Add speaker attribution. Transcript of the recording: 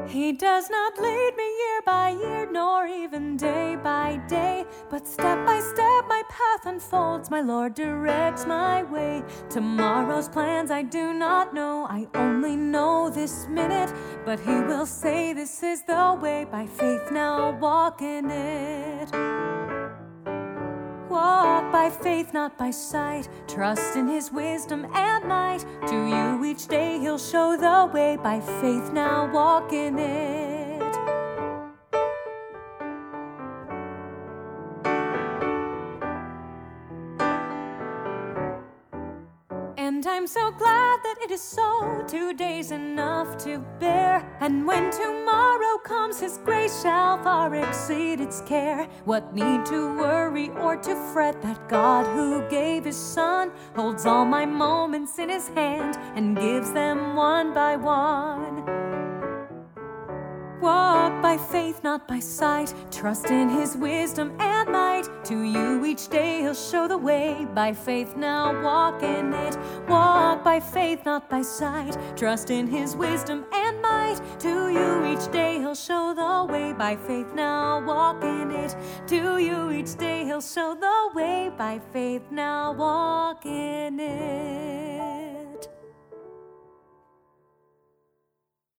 Speaker 1: He does not lead me year by year, nor even day by day, but step by step my path unfolds. My Lord directs my way. Tomorrow's plans I do not know, I only know this minute, but He will say this is the way. By faith now walk in it. Walk by faith, not by sight. Trust in His wisdom and might. To you each day He'll show the way. By faith now walk in it. And I'm so glad that it is so. 2 days enough to bear. And when tomorrow comes, His grace shall far exceed its care. What need to worry or to fret? That God who gave His Son holds all my moments in His hand and gives them one by one. Walk by faith, not by sight. Trust in His wisdom and might. To you each day He'll show the way. By faith now walk in it. Walk by faith, not by sight. Trust in His wisdom and might. To you each day He'll show the way. By faith now walk in it. To you each day He'll show the way. By faith now walk in it.